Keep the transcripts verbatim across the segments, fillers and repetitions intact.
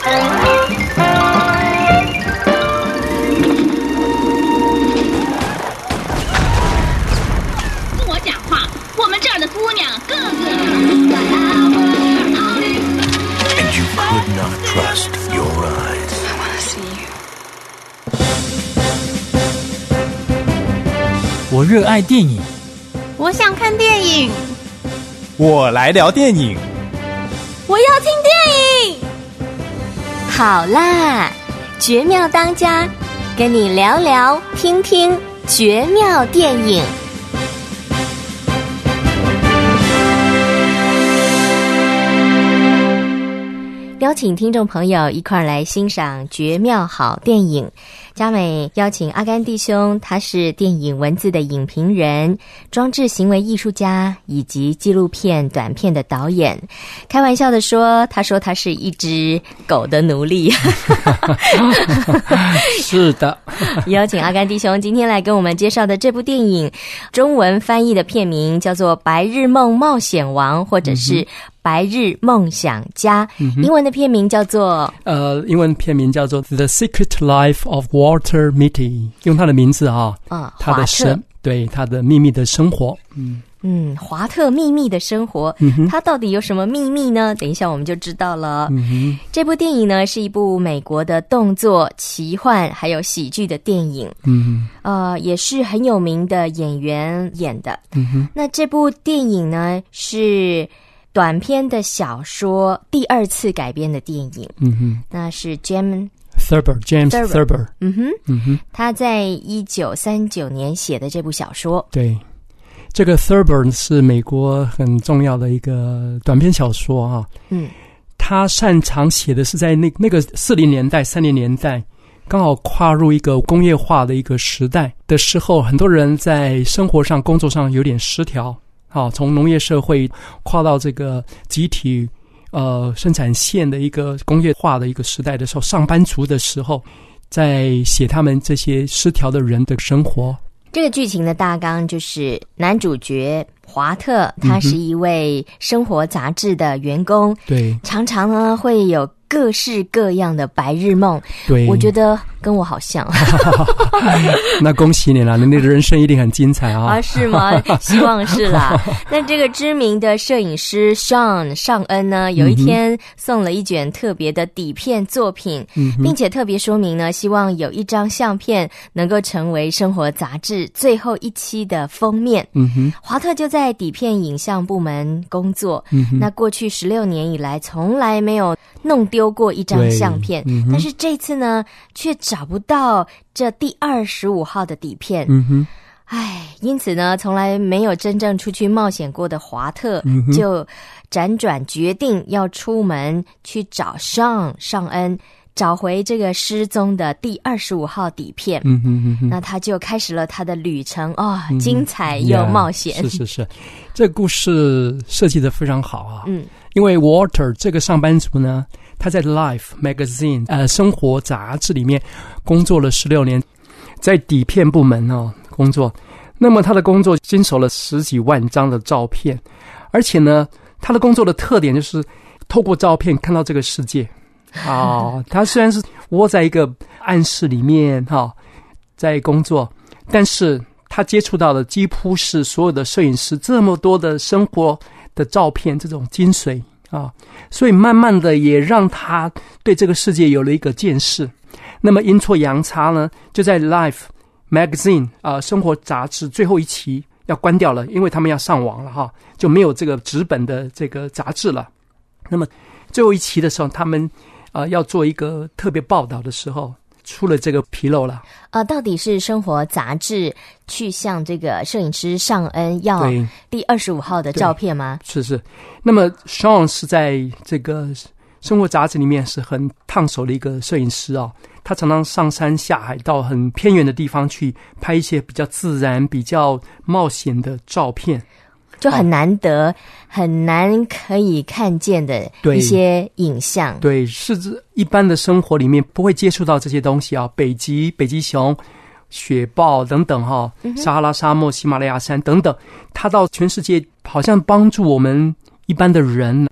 我讲话，我们这儿的姑娘个个。 And you could not trust your eyes. I want to see you. 我热爱电影， 我想看电影， 我来聊电影， 我要听电影。 好啦，绝妙当家，跟你聊聊听听绝妙电影。邀请听众朋友一块来欣赏绝妙好电影。嘉美邀请阿甘弟兄，他是电影文字的影评人、装置行为艺术家以及纪录片短片的导演。开玩笑的说，他说他是一只狗的奴隶。 是的。 邀请阿甘弟兄今天来跟我们介绍的这部电影，中文翻译的片名叫做《白日梦冒险王》，或者是白日梦想家、嗯、英文的片名叫做呃，英文片名叫做 The Secret Life of Walter Mitty， 用他的名字啊， 啊， 他的生，对，他的秘密的生活。嗯嗯，华特秘密的生活，嗯，他到底有什么秘密呢？等一下我们就知道了。嗯哼，这部电影呢是一部美国的动作、奇幻还有喜剧的电影。嗯哼，呃，也是很有名的演员演的。嗯哼，那这部电影呢是短篇的小说第二次改编的电影。嗯哼，那是 James Thurber James Thurber。 嗯哼，嗯哼，他在一九三九年写的这部小说。 对，这个 Thurber 是美国很重要的一个短篇小说啊。嗯，他擅长写的是在那那个四零年代、三零年代，刚好跨入一个工业化的一个时代的时候，很多人在生活上、工作上有点失调。好，从农业社会跨到这个集体呃生产线的一个工业化的一个时代的时候，上班族的时候，在写他们这些失调的人的生活。 这个剧情的大纲就是男主角华特，他是一位生活杂志的员工，对、嗯，常常呢会有各式各样的白日梦。对，我觉得跟我好像。 那恭喜你了，你的人生一定很精彩啊！ 啊，是吗？希望是啦。那这个知名的摄影师 Sean 尚恩呢，有一天送了一卷特别的底片作品，嗯、并且特别说明呢，希望有一张相片能够成为生活杂志最后一期的封面。嗯哼，华特就在底片影像部门工作。嗯哼，那过去十六年以来，从来没有弄丢过一张相片，嗯、但是这次呢，却找不到这第二十五号的底片。嗯哼，唉，因此呢，从来没有真正出去冒险过的华特，嗯、就辗转决定要出门去找尚尚恩，找回这个失踪的第二十五号底片。嗯哼嗯哼，那他就开始了他的旅程哦，嗯、精彩又冒险。 Yeah, 是是是，这个故事设计得非常好啊。嗯，因为 Walter 这个上班族呢，他在 Life Magazine 呃生活杂志里面工作了十六年，在底片部门哦工作。那么他的工作经手了十几万张的照片，而且呢，他的工作的特点就是透过照片看到这个世界。哦，他虽然是窝在一个暗室里面哈、哦，在工作，但是他接触到的几乎是所有的摄影师这么多的生活的照片，这种精髓啊、哦，所以慢慢的也让他对这个世界有了一个见识。那么阴错阳差呢，就在 Life Magazine 啊、呃、生活杂志最后一期要关掉了，因为他们要上网了哈，就没有这个纸本的这个杂志了。那么最后一期的时候，他们呃，要做一个特别报道的时候，出了这个纰漏了。 呃，到底是生活杂志去向这个摄影师尚恩要第二十五号的照片吗？ 是是。那么 Sean 是在这个生活杂志里面是很烫手的一个摄影师哦，他常常上山下海到很偏远的地方去拍一些比较自然、比较冒险的照片。 就很难得、哦、很难可以看见的一些影像。 对，是一般的生活里面不会接触到这些东西啊，北极、北极熊、雪豹等等哈、哦嗯，撒哈拉沙漠、喜马拉雅山等等，它到全世界好像帮助我们一般的人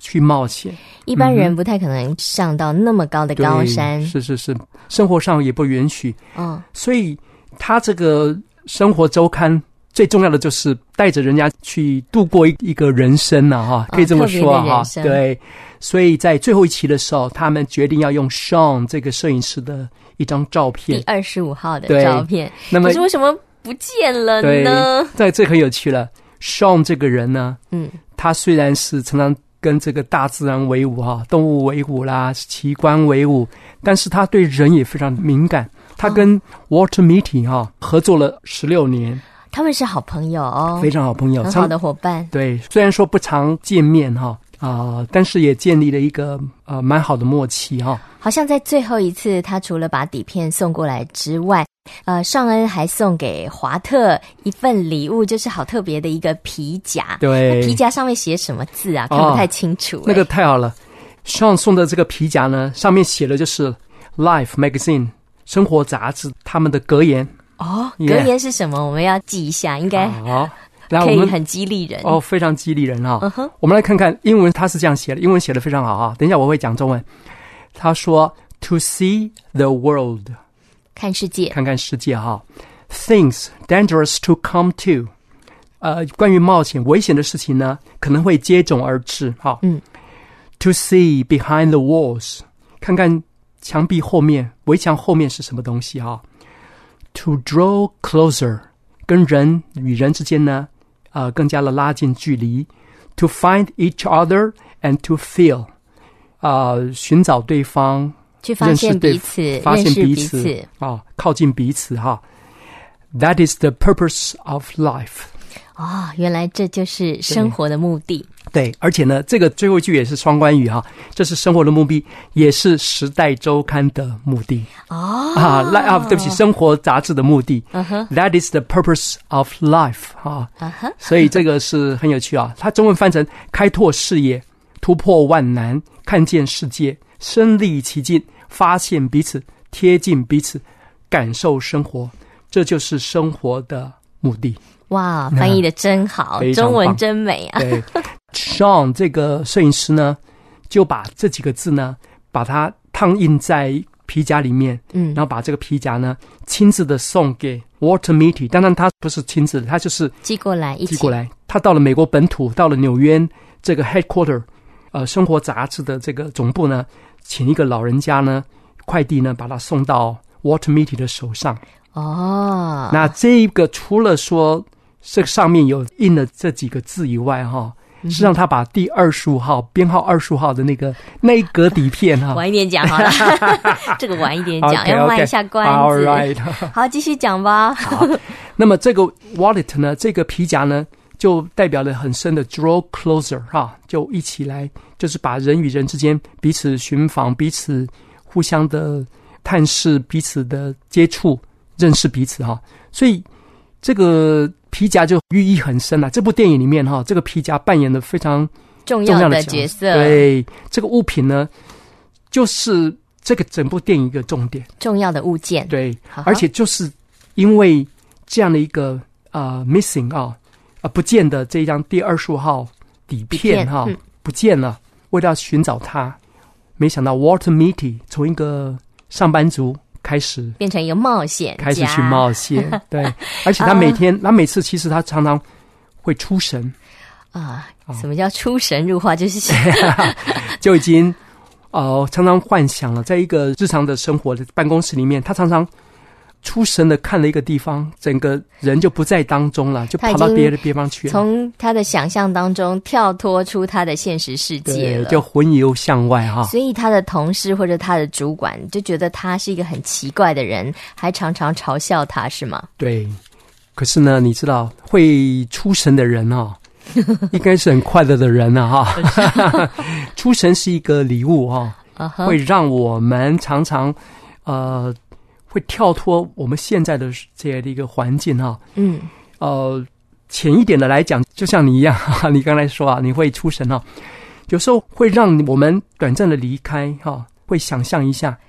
去冒险。 一般人不太可能上到那么高的高山， 是是是，生活上也不允许。 嗯， 所以他这个生活周刊最重要的就是带着人家去度过一一个人生啊，哈，可以这么说哈、哦。对，所以在最后一期的时候，他们决定要用 Sean 这个摄影师的一张照片， 第二十五号的照片。 那么， 可是为什么不见了呢？ 对，这很有趣了。Sean 这个人呢， 嗯，他虽然是常常跟这个大自然为伍哈，动物为伍啦，奇观为伍，但是他对人也非常敏感。他跟 Walter Mitty 哈合作了十六年。 他们是好朋友哦， 非常好朋友， 很好的伙伴。 对，虽然说不常见面哈啊、呃，但是也建立了一个呃蛮好的默契哈。 好像在最后一次，他除了把底片送过来之外，呃，尚恩还送给华特一份礼物，就是好特别的一个皮夹。 对， 皮夹上面写什么字啊？看不太清楚、欸哦。 那个太好了，尚送的这个皮夹呢，上面写的就是 Life Magazine 生活杂志他们的格言。 哦，格言是什么？ Yeah. 我们要记一下，应该好， 可以很激励人哦，非常激励人哈、哦。 Uh-huh. 我们来看看英文，他是这样写的，英文写的非常好哈。等一下我会讲中文。他说 ：“To see the world， 看世界， 看看世界哈。Things dangerous to come to， 呃，关于冒险危险的事情呢，可能会接踵而至哈。 嗯 ，To see behind the walls， 看看墙壁后面，围墙后面是什么东西哈。To draw closer， 跟人与人之间呢，呃，更加的拉近距离。To find each other and to feel， 呃，寻找对方， 去发现彼此， 发现彼此， 认识彼此啊、哦，靠近彼此哈。That is the purpose of life。 哦，原来这就是生活的目的。 对，而且呢，这个最后一句也是双关语哈，这是生活的目的，也是时代周刊的目的。 哦啊，来啊，对不起，生活杂志的目的。 嗯哼 That is the purpose of life 啊。 嗯哼， 所以这个是很有趣啊。它中文翻成开拓视野、突破万难、看见世界、身临其境、发现彼此、贴近彼此、感受生活，这就是生活的目的。 哇，翻译的真好，中文真美啊！ 对 ，Sean 这个摄影师呢，就把这几个字呢，把它烫印在皮夹里面，嗯，然后把这个皮夹呢，亲自的送给 Walter Mitty。当然，他不是亲自的，他就是寄过来，一起寄过来。他到了美国本土，到了纽约这个 headquarter， 呃，生活杂志的这个总部呢，请一个老人家呢，快递呢，把它送到 Walter Mitty 的手上。 哦， 那这个除了说这上面有印了这几个字以外哈，实际上他把第二十五号编号二十五号的那个那一格底片哈， 晚一点讲好了，这个晚一点讲， okay, 要卖一下关子。 All right. 好，继续讲吧。 好，那么这个 wallet 呢，这个皮夹呢，就代表了很深的 draw closer 哈，就一起来，就是把人与人之间彼此寻访、彼此互相的探视、彼此的接触、认识彼此哈，所以这个皮夹就寓意很深啊。这部电影里面哈，这个皮夹扮演了非常重要的角色。 对，这个物品呢，就是这个整部电影一个重点， 重要的物件。 对， 好好， 而且就是因为这样的一个呃 missing 啊、呃、不见的这一张第二十五号底片哈、嗯、不见了，为了要寻找它，没想到 Walter Mitty 从一个上班族开始变成一个冒险家， 开始去冒险。对，而且他每天、uh, 他每次其实他常常会出神啊、呃，什么叫出神入化？就是就已经呃常常幻想了，在一个日常的生活的办公室里面，他常常出神的看了一个地方，整个人就不在当中了，就跑到别的地方去了， 从他的想象当中跳脱出他的现实世界了， 对，就魂游向外哈。 所以他的同事或者他的主管就觉得他是一个很奇怪的人，还常常嘲笑他，是吗？ 对，可是呢，你知道会出神的人哦，应该是很快乐的人啊哈。出神是一个礼物哈、哦 uh-huh. 会让我们常常呃。会跳脱我们现在的这样的一个环境哈， 嗯， 呃，浅一点的来讲，就像你一样，你刚才说啊，你会出神哈，有时候会让我们短暂的离开哈，会想象一下。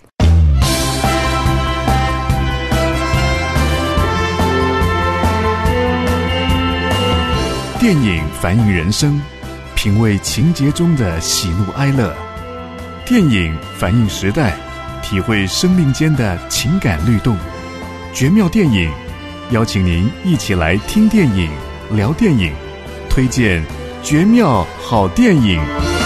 电影反映人生， 品味情节中的喜怒哀乐。电影反映时代，体会生命间的情感律动。绝妙电影，邀请您一起来听电影、聊电影，推荐绝妙好电影。